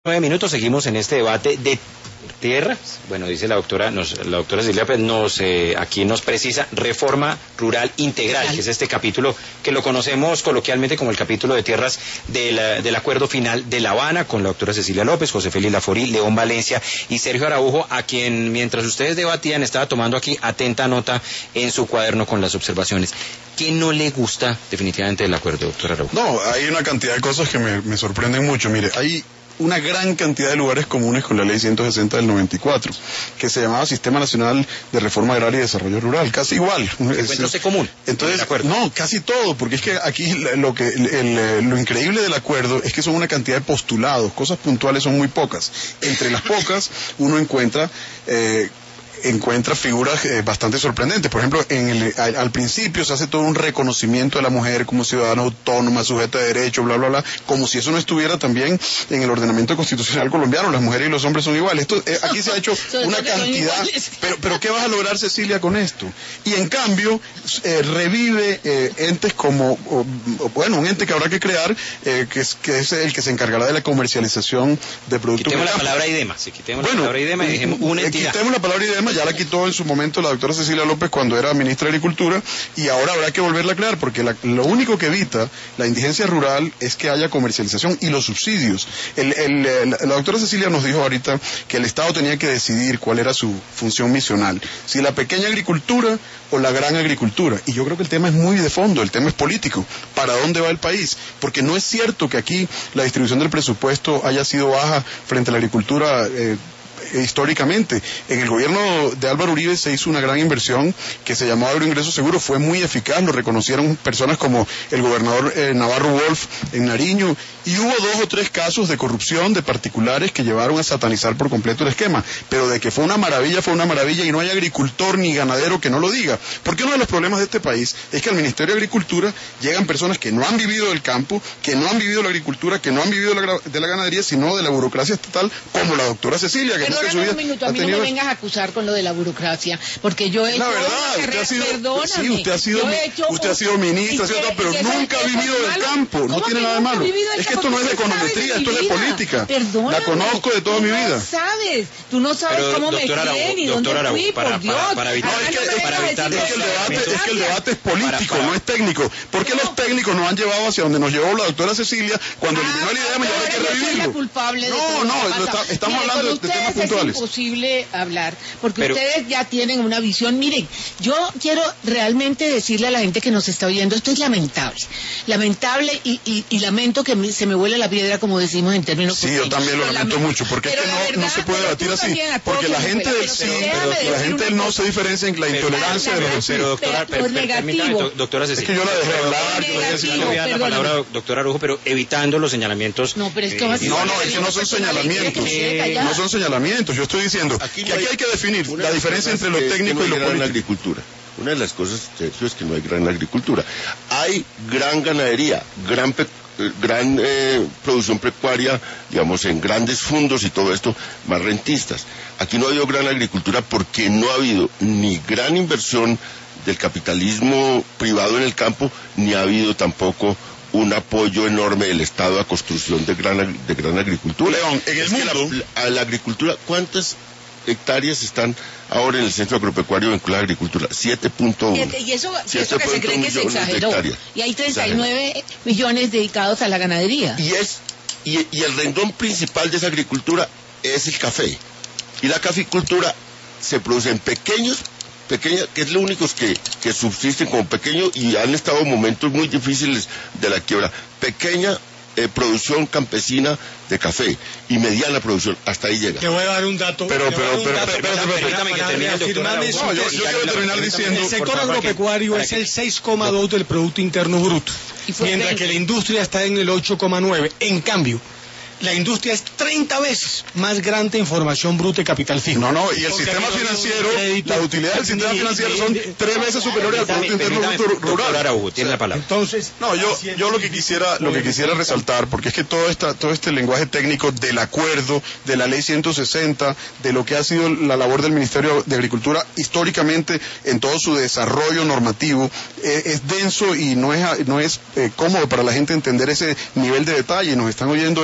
9 minutos, seguimos en este debate de tierras. Bueno, dice la doctora Cecilia, pues aquí nos precisa reforma rural integral, que es este capítulo que lo conocemos coloquialmente como el capítulo de tierras del acuerdo final de La Habana, con la doctora Cecilia López, José Félix Laforí, León Valencia y Sergio Araujo, a quien mientras ustedes debatían estaba tomando aquí atenta nota en su cuaderno con las observaciones. ¿Qué no le gusta definitivamente del acuerdo, doctora Araujo? No, hay una cantidad de cosas que me sorprenden mucho. Mire, hay una gran cantidad de lugares comunes con la ley 160 del 94, que se llamaba Sistema Nacional de Reforma Agraria y Desarrollo Rural, casi igual. ¿Encuentra usted común? Entonces, no, casi todo, porque es que aquí lo increíble del acuerdo es que son una cantidad de postulados, cosas puntuales son muy pocas. Entre las pocas, uno encuentra figuras bastante sorprendentes. Por ejemplo, al principio se hace todo un reconocimiento de la mujer como ciudadana autónoma, sujeta de derecho, bla, bla, bla, como si eso no estuviera también en el ordenamiento constitucional colombiano. Las mujeres y los hombres son iguales. Aquí se ha hecho una cantidad, pero ¿qué vas a lograr, Cecilia, con esto? Y en cambio, revive entes como, un ente que habrá que crear, que es el que se encargará de la comercialización de productos. Quitemos la palabra IDEMA, la palabra IDEMA y dejemos una entidad. Quitemos la palabra IDEMA, ya la quitó en su momento la doctora Cecilia López cuando era ministra de Agricultura, y ahora habrá que volverla a crear, porque lo único que evita la indigencia rural es que haya comercialización y los subsidios. La doctora Cecilia nos dijo ahorita que el Estado tenía que decidir cuál era su función misional, si la pequeña agricultura o la gran agricultura, y yo creo que el tema es muy de fondo, el tema es político. ¿Para dónde va el país? Porque no es cierto que aquí la distribución del presupuesto haya sido baja frente a la agricultura históricamente. En el gobierno de Álvaro Uribe se hizo una gran inversión que se llamó Agroingreso Seguro, fue muy eficaz, lo reconocieron personas como el gobernador Navarro Wolf en Nariño, y hubo 2 o 3 casos de corrupción de particulares que llevaron a satanizar por completo el esquema, pero de que fue una maravilla, y no hay agricultor ni ganadero que no lo diga, porque uno de los problemas de este país es que al Ministerio de Agricultura llegan personas que no han vivido del campo, que no han vivido la agricultura, que no han vivido de la ganadería, sino de la burocracia estatal, como la doctora Cecilia, que Perdóname un minuto, a mí no me vengas a acusar con lo de la burocracia, porque yo he hecho... La verdad, usted ha sido ministra, pero nunca ha vivido del campo, no tiene nada de malo. Es que esto no es de econometría, esto es de política. Perdóname, la conozco de toda mi vida. Tú no sabes cómo me crié ni dónde fui, por Dios. Es que el debate es político, no es técnico. ¿Por qué los técnicos nos han llevado hacia donde nos llevó la doctora Cecilia cuando eliminó la idea? Ya hay que revivirlo. Estamos hablando de temas puntuales. Es imposible hablar, porque ustedes ya tienen una visión. Miren, yo quiero realmente decirle a la gente que nos está oyendo, esto es lamentable y lamento que se me vuele la piedra, como decimos en términos pequeños. Sí, yo también lo lamento mucho, porque es que no se puede debatir así, porque la gente del sí, la gente no se diferencia en la intolerancia de los pero doctora, permítame, doctora Cecilia, es que yo la dejé hablar, la palabra, doctora Araujo, pero evitando los señalamientos. No, pero es que es que no son señalamientos, yo estoy diciendo que aquí hay que definir la diferencia entre lo técnico y lo político. Agricultura. Una de las cosas, Sergio, es que no hay gran agricultura. Hay gran ganadería, gran producción pecuaria, digamos, en grandes fundos y todo esto, más rentistas. Aquí no ha habido gran agricultura porque no ha habido ni gran inversión del capitalismo privado en el campo, ni ha habido tampoco un apoyo enorme del Estado a construcción de gran agricultura. León, en el mundo... la agricultura, ¿cuántas hectáreas están ahora en el centro agropecuario vinculado a la agricultura? 7.1. Y eso que se cree que se exageró. Y hay 39 millones dedicados a la ganadería. Y el renglón principal de esa agricultura es el café. Y la caficultura se produce en pequeña, que es lo único que subsisten como pequeño, y han estado en momentos muy difíciles de la quiebra. Pequeña producción campesina de café y mediana producción, hasta ahí llega. Te voy a dar un dato. Permítame que termine el doctor. Yo quiero terminar diciendo... El sector agropecuario es el 6,2 del Producto Interno Bruto, mientras que la industria está en el 8,9. En cambio, la industria es 30 veces más grande en formación bruta y capital fijo. Y el sistema financiero, las utilidades del sistema financiero son 3 veces superiores al Producto Interno Bruto rural. Araujo, tiene la palabra. Entonces, yo lo que quisiera resaltar, porque es que todo este lenguaje técnico del acuerdo, de la ley 160, de lo que ha sido la labor del Ministerio de Agricultura históricamente en todo su desarrollo normativo, es denso y no es cómodo para la gente entender ese nivel de detalle. Nos están oyendo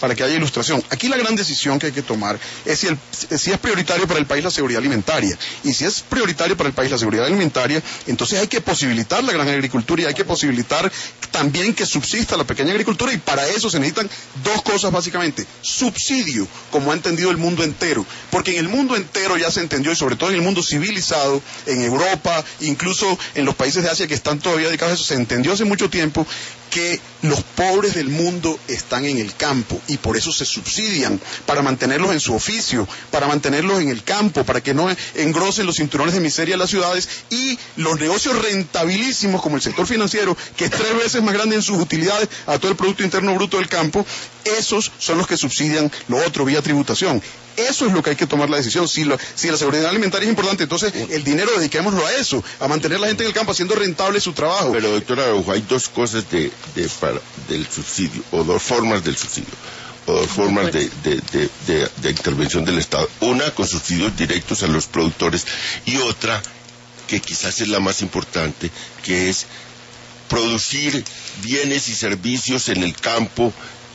para que haya ilustración. Aquí la gran decisión que hay que tomar es si es prioritario para el país la seguridad alimentaria. Y si es prioritario para el país la seguridad alimentaria, entonces hay que posibilitar la gran agricultura y hay que posibilitar también que subsista la pequeña agricultura, y para eso se necesitan dos cosas básicamente. Subsidio, como ha entendido el mundo entero, porque en el mundo entero ya se entendió, y sobre todo en el mundo civilizado, en Europa, incluso en los países de Asia que están todavía dedicados a eso, se entendió hace mucho tiempo que los pobres del mundo están en el campo y por eso se subsidian, para mantenerlos en su oficio, para mantenerlos en el campo, para que no engrosen los cinturones de miseria de las ciudades, y los negocios rentabilísimos como el sector financiero, que es 3 veces más grande en sus utilidades a todo el Producto Interno Bruto del campo, esos son los que subsidian lo otro vía tributación. Eso es lo que hay que tomar la decisión. Si la seguridad alimentaria es importante, entonces el dinero dediquémoslo a eso, a mantener a la gente en el campo haciendo rentable su trabajo. Pero, doctora Araujo, hay dos cosas del subsidio, o dos formas del subsidio, o dos formas de intervención del Estado. Una con subsidios directos a los productores, y otra, que quizás es la más importante, que es producir bienes y servicios en el campo,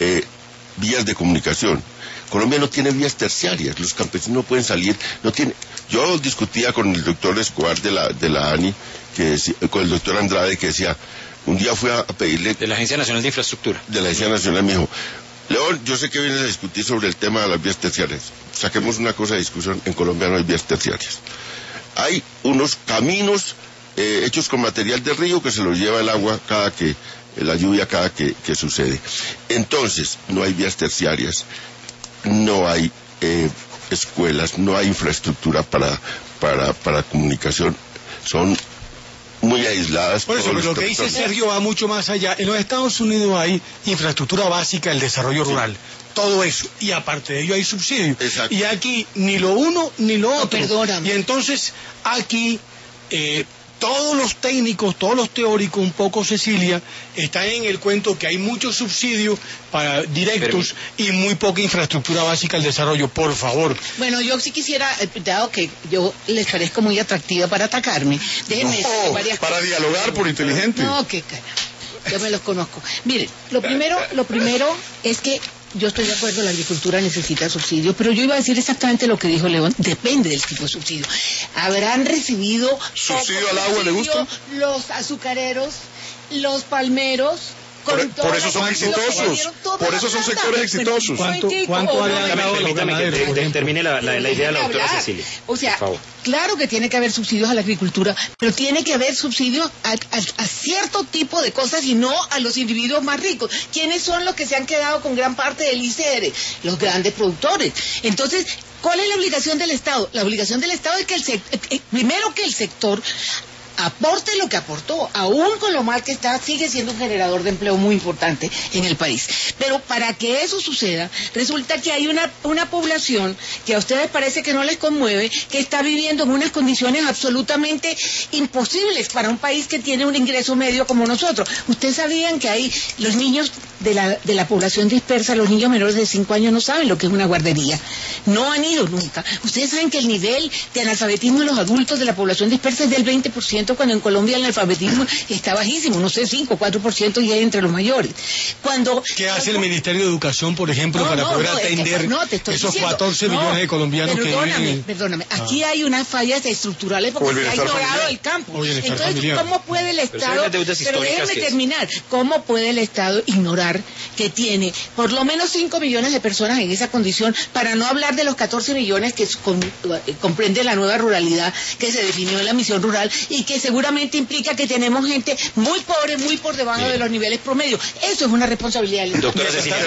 vías de comunicación. Colombia no tiene vías terciarias, los campesinos no pueden salir, no tiene. Yo discutía con el doctor Escobar de la ANI, con el doctor Andrade, que decía, un día fui a pedirle... De la Agencia Nacional de Infraestructura. De la Agencia Nacional, me dijo, León, yo sé que vienes a discutir sobre el tema de las vías terciarias. Saquemos una cosa de discusión, en Colombia no hay vías terciarias. Hay unos caminos hechos con material de río que se los lleva el agua la lluvia cada que sucede. Entonces, no hay vías terciarias, no hay escuelas, no hay infraestructura para comunicación, son muy aisladas. Por eso, lo que dice Sergio va mucho más allá. En los Estados Unidos hay infraestructura básica, el desarrollo rural, todo eso, y aparte de ello hay subsidios. Exacto. Y aquí ni lo uno ni lo otro. Perdóname. Y entonces aquí todos los técnicos, todos los teóricos, un poco Cecilia, están en el cuento que hay muchos subsidios para directos y muy poca infraestructura básica al desarrollo. Por favor. Bueno, yo sí quisiera, dado que yo les parezco muy atractiva para atacarme, déjenme decir varias para cosas. Dialogar por inteligente. No, qué cara. Yo me los conozco. Miren, lo primero es que yo estoy de acuerdo, la agricultura necesita subsidios, pero yo iba a decir exactamente lo que dijo León, depende del tipo de subsidio. Habrán recibido ¿subsidio al agua le gusta? Los azucareros, los palmeros. Por eso son exitosos, por eso son sectores exitosos. ¿Cuánto habían ganado los ganaderos? Termine la idea de la doctora Cecilia. O sea, claro que tiene que haber subsidios a la agricultura, pero tiene que haber subsidios a cierto tipo de cosas y no a los individuos más ricos. ¿Quiénes son los que se han quedado con gran parte del ICR? Los grandes productores. Entonces, ¿cuál es la obligación del Estado? La obligación del Estado es que primero que el sector aporte lo que aportó, aún con lo mal que está, sigue siendo un generador de empleo muy importante en el país. Pero para que eso suceda, resulta que hay una población que a ustedes parece que no les conmueve, que está viviendo en unas condiciones absolutamente imposibles para un país que tiene un ingreso medio como nosotros. Ustedes sabían que hay los niños de la población dispersa, los niños menores de 5 años no saben lo que es una guardería, no han ido nunca. Ustedes saben que el nivel de analfabetismo de los adultos de la población dispersa es del 20%, cuando en Colombia el analfabetismo está bajísimo, no sé, 5 o 4% y hay entre los mayores. ¿Qué hace el Ministerio de Educación, por ejemplo, para poder atender esos 14 millones de colombianos que viven? Perdóname, aquí hay unas fallas estructurales porque se ha ignorado el campo. Entonces, ¿cómo puede el Estado, pero déjenme terminar, cómo puede el Estado ignorar que tiene por lo menos 5 millones de personas en esa condición, para no hablar de los 14 millones que comprende la nueva ruralidad que se definió en la misión rural y que seguramente implica que tenemos gente muy pobre, muy por debajo de los niveles promedio? Eso es una responsabilidad del Estado. Doctora Cecilia,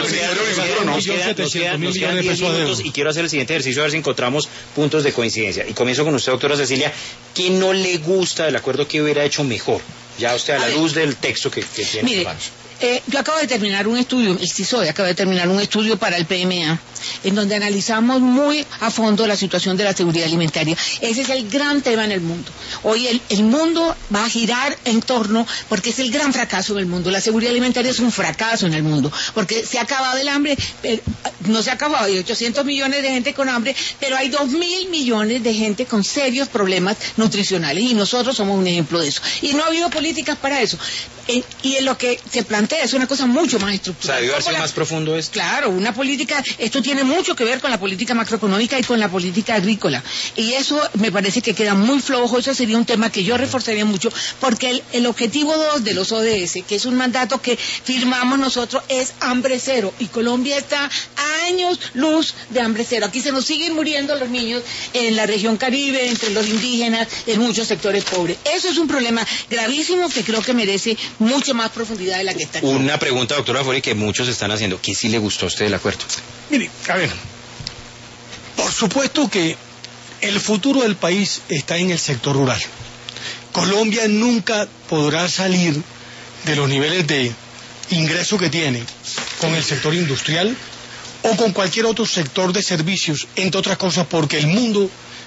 nos quedan 10 minutos y quiero hacer el siguiente ejercicio a ver si encontramos puntos de coincidencia. Y comienzo con usted, doctora Cecilia. ¿Qué no le gusta del acuerdo que hubiera hecho mejor? Ya usted a la luz del texto que tiene. Mire, yo acabo de terminar un estudio, el CISOE acaba de terminar un estudio para el PMA, en donde analizamos muy a fondo la situación de la seguridad alimentaria. Ese es el gran tema en el mundo. Hoy el mundo va a girar en torno, porque es el gran fracaso del mundo. La seguridad alimentaria es un fracaso en el mundo, porque se ha acabado el hambre, no se ha acabado, hay 800 millones de gente con hambre, pero hay 2.000 millones de gente con serios problemas nutricionales, y nosotros somos un ejemplo de eso. Y no ha habido políticas para eso. Y en lo que se plantea es una cosa mucho más estructural. O sea, debió haber sido más profundo esto. Claro, una política, esto tiene mucho que ver con la política macroeconómica y con la política agrícola. Y eso me parece que queda muy flojo, eso sería un tema que yo reforzaría mucho, porque el objetivo 2 de los ODS, que es un mandato que firmamos nosotros, es hambre cero. Y Colombia está a años luz de hambre cero. Aquí se nos siguen muriendo los niños en la región Caribe, entre los indígenas, en muchos sectores pobres. Eso es un problema gravísimo que creo que merece mucha más profundidad de la que está aquí. Una pregunta, doctora Fori, que muchos están haciendo. ¿Qué sí le gustó a usted del acuerdo? Mire, a ver, por supuesto que el futuro del país está en el sector rural. Colombia nunca podrá salir de los niveles de ingreso que tiene con el sector industrial o con cualquier otro sector de servicios, entre otras cosas porque el mundo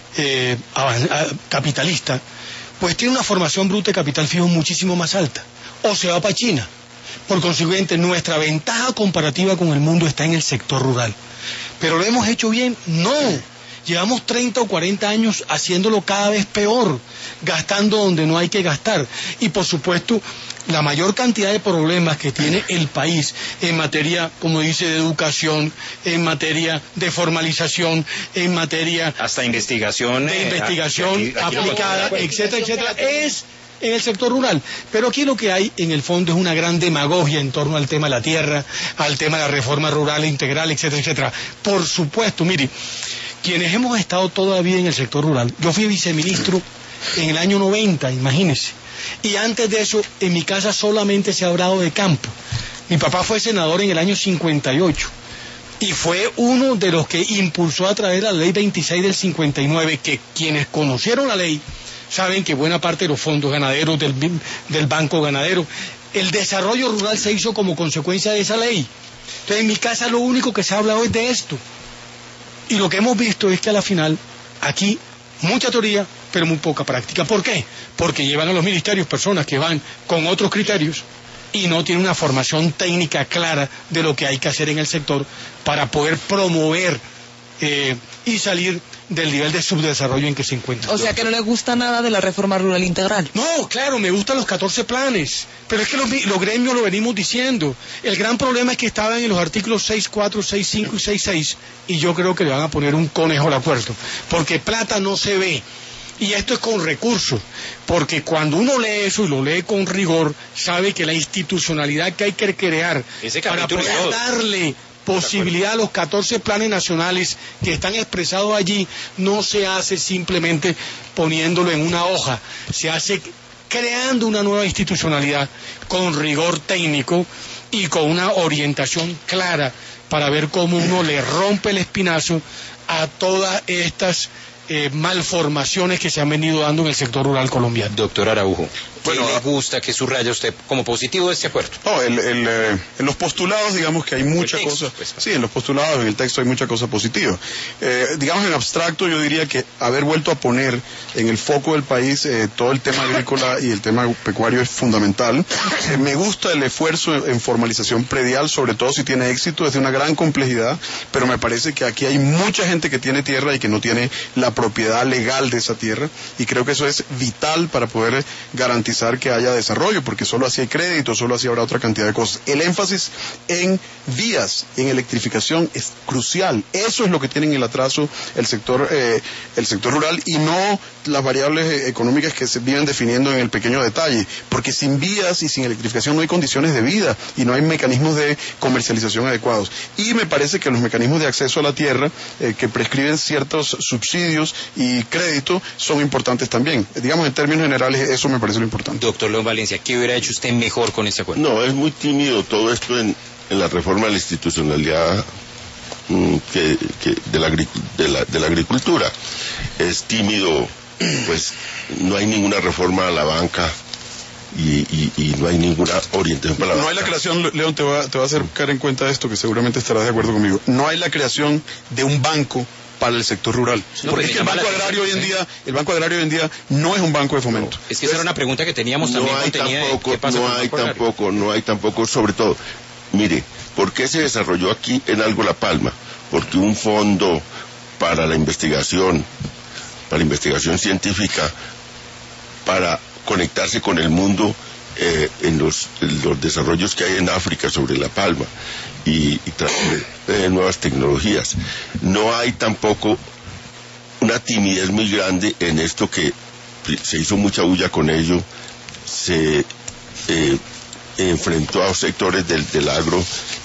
capitalista pues tiene una formación bruta de capital fijo muchísimo más alta, o se va para China. Por consiguiente, nuestra ventaja comparativa con el mundo está en el sector rural. ¿Pero lo hemos hecho bien? No. Llevamos 30 o 40 años haciéndolo cada vez peor, gastando donde no hay que gastar. Y por supuesto, la mayor cantidad de problemas que tiene el país en materia, como dice, de educación, en materia de formalización, en materia hasta investigación, aquí aplicada, etcétera, etcétera, es en el sector rural. Pero aquí lo que hay en el fondo es una gran demagogia en torno al tema de la tierra, al tema de la reforma rural integral, etcétera, etcétera. Por supuesto, mire, quienes hemos estado todavía en el sector rural, yo fui viceministro en el año 90, imagínense, y antes de eso en mi casa solamente se ha hablado de campo. Mi papá fue senador en el año 58 y fue uno de los que impulsó a traer la ley 26 del 59, que quienes conocieron la ley saben que buena parte de los fondos ganaderos del Banco Ganadero, el desarrollo rural se hizo como consecuencia de esa ley. Entonces en mi casa lo único que se ha hablado es de esto. Y lo que hemos visto es que a la final, aquí, mucha teoría, pero muy poca práctica. ¿Por qué? Porque llevan a los ministerios personas que van con otros criterios y no tienen una formación técnica clara de lo que hay que hacer en el sector para poder promover y salir del nivel de subdesarrollo en que se encuentra. O sea que no le gusta nada de la reforma rural integral. No, claro, me gustan los 14 planes, pero es que los gremios lo venimos diciendo. El gran problema es que estaban en los artículos 6.4, 6.5 y 6.6, y yo creo que le van a poner un conejo al acuerdo, porque plata no se ve. Y esto es con recursos, porque cuando uno lee eso y lo lee con rigor, sabe que la institucionalidad que hay que crear para poder darle posibilidad a los 14 planes nacionales que están expresados allí no se hace simplemente poniéndolo en una hoja, se hace creando una nueva institucionalidad con rigor técnico y con una orientación clara para ver cómo uno le rompe el espinazo a todas estas malformaciones que se han venido dando en el sector rural colombiano. Doctor Araujo, ¿qué le gusta, qué subraya usted como positivo de este acuerdo? No, en los postulados, digamos que hay mucha cosa. Sí, en los postulados, en el texto hay mucha cosa positiva. Digamos, en abstracto, yo diría que haber vuelto a poner en el foco del país todo el tema agrícola y el tema pecuario es fundamental. Me gusta el esfuerzo en formalización predial, sobre todo si tiene éxito, es de una gran complejidad, pero me parece que aquí hay mucha gente que tiene tierra y que no tiene la propiedad legal de esa tierra, y creo que eso es vital para poder garantizar que haya desarrollo, porque solo así hay crédito, solo así habrá otra cantidad de cosas. El énfasis en vías, en electrificación es crucial. Eso es lo que tiene en el atraso el sector rural, y no las variables económicas que se vienen definiendo en el pequeño detalle, porque sin vías y sin electrificación no hay condiciones de vida y no hay mecanismos de comercialización adecuados. Y me parece que los mecanismos de acceso a la tierra que prescriben ciertos subsidios y crédito son importantes también. Digamos, en términos generales, eso me parece lo importante. Doctor León Valencia, ¿qué hubiera hecho usted mejor con este acuerdo? No, es muy tímido todo esto en la reforma de la institucionalidad de la agricultura. Es tímido, pues no hay ninguna reforma a la banca, y no hay ninguna orientación para la No hay la creación, León, te va a hacer caer en cuenta esto, que seguramente estarás de acuerdo conmigo. No hay la creación de un banco para el sector rural. No, porque es que el Banco Agrario hoy en día no es un banco de fomento. Es que esa era una pregunta que teníamos también contenida. No hay tampoco, sobre todo, mire, ¿por qué se desarrolló aquí en Algo La Palma? Porque un fondo para la investigación científica, para conectarse con el mundo en los desarrollos que hay en África sobre La Palma y traer nuevas tecnologías. No hay tampoco una timidez muy grande en esto, que se hizo mucha bulla con ello, se enfrentó a sectores del agro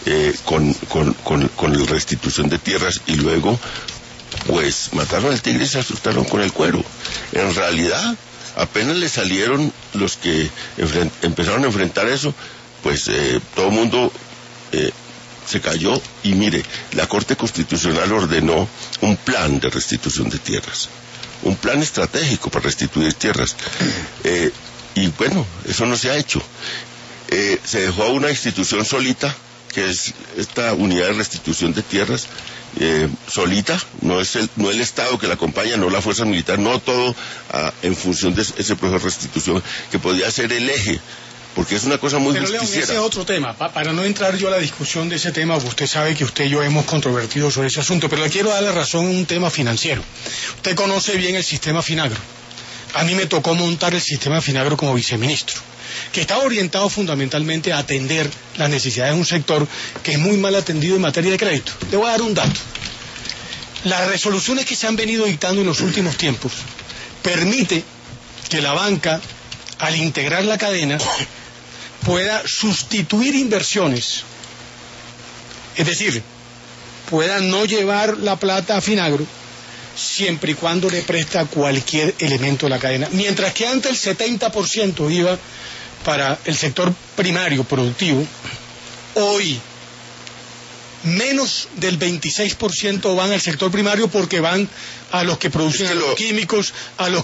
con la restitución de tierras, y luego pues mataron al tigre y se asustaron con el cuero. En realidad, apenas le salieron los que empezaron a enfrentar eso, pues todo el mundo se cayó, y mire, la Corte Constitucional ordenó un plan de restitución de tierras, un plan estratégico para restituir tierras, y bueno, eso no se ha hecho. Se dejó a una institución solita, que es esta unidad de restitución de tierras, solita, no el Estado que la acompaña, no la fuerza militar, no todo en función de ese proceso de restitución, que podría ser el eje, porque es una cosa muy justiciera. Pero León, ese es otro tema, para no entrar yo a la discusión de ese tema, usted sabe que usted y yo hemos controvertido sobre ese asunto, pero le quiero dar la razón en un tema financiero. Usted conoce bien el sistema Finagro. A mí me tocó montar el sistema Finagro como viceministro, que estaba orientado fundamentalmente a atender las necesidades de un sector que es muy mal atendido en materia de crédito. Le voy a dar un dato. Las resoluciones que se han venido dictando en los últimos tiempos permite que la banca, al integrar la cadena, pueda sustituir inversiones. Es decir, pueda no llevar la plata a Finagro, siempre y cuando le presta cualquier elemento de la cadena. Mientras que antes el 70% iba para el sector primario productivo, hoy menos del 26% van al sector primario, porque van a los que producen agroquímicos, a las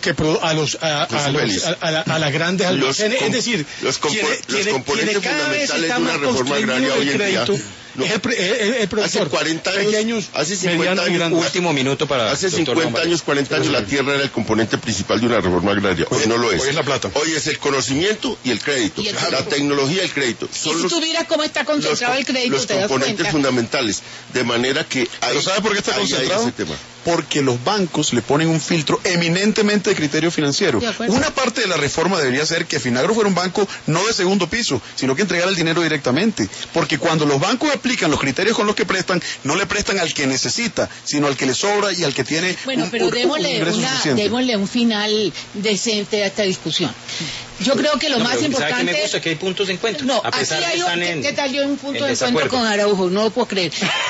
grandes almacenes. Es decir, los componentes fundamentales de una reforma agraria hoy en día. Es el productor. Hace 40 años, hace 50 años, último minuto para hace 50 años, 40 años, la tierra era el componente principal de una reforma agraria. Hoy no lo es. Hoy es la plata. Hoy es el conocimiento y el crédito. La tecnología y el crédito. Son si tú vieras cómo está concentrado el crédito, los componentes fundamentales. De manera que ¿Pero sabe por qué está concentrado? Porque los bancos le ponen un filtro eminentemente de criterio financiero. Una parte de la reforma debería ser que Finagro fuera un banco no de segundo piso, sino que entregara el dinero directamente. Porque cuando los bancos aplican los criterios con los que prestan, no le prestan al que necesita, sino al que le sobra y al que tiene démosle un final decente a esta discusión. Yo creo que lo más importante... ¿Sabe qué me gusta? Que hay puntos de encuentro. No, a pesar de que están ¿qué tal yo un punto de encuentro con Araujo? No lo puedo creer.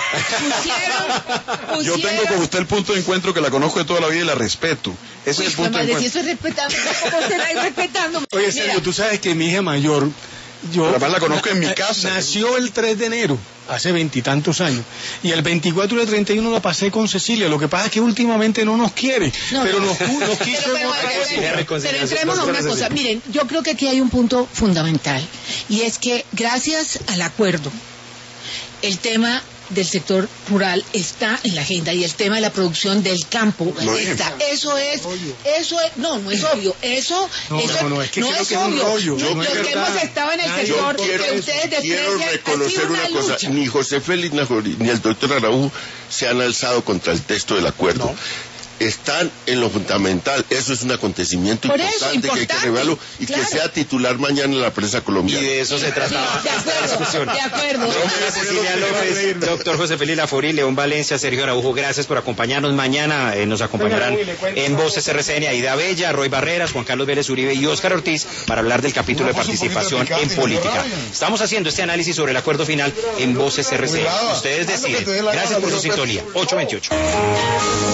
Yo tengo con usted el punto de encuentro, que la conozco de toda la vida y la respeto. Ese es el punto de encuentro. Si eso es respetando, ¿cómo será irrespetando? Oye, Sergio, tú sabes que mi hija mayor... además la conozco en mi casa. Nació el 3 de enero, hace 20 y tantos años. Y el 24 y el 31 la pasé con Cecilia. Lo que pasa es que últimamente no nos quiere. Pero nos quiso en otra época. Pero entremos a una cosa. Miren, yo creo que aquí hay un punto fundamental. Y es que gracias al acuerdo, el tema del sector rural está en la agenda, y el tema de la producción del campo está. Eso es, no es obvio. Eso no es obvio. Los que hemos estado en el sector, que ustedes quiero reconocer una cosa: ni José Félix ni el doctor Araujo se han alzado contra el texto del acuerdo. Están en lo fundamental. Eso es un acontecimiento importante, que hay que revelarlo y que sea titular mañana en la prensa colombiana. Y de eso se trataba la discusión. De acuerdo. Cecilia López, doctor José Félix Laforí, León Valencia, Sergio Araujo, gracias por acompañarnos. Mañana nos acompañarán en Voces RCN Aida Bella, Roy Barreras, Juan Carlos Vélez Uribe y Óscar Ortiz para hablar del capítulo de participación en política. Estamos haciendo este análisis sobre el acuerdo final en Voces RCN. Ustedes deciden. Gracias por su sintonía. 8:28.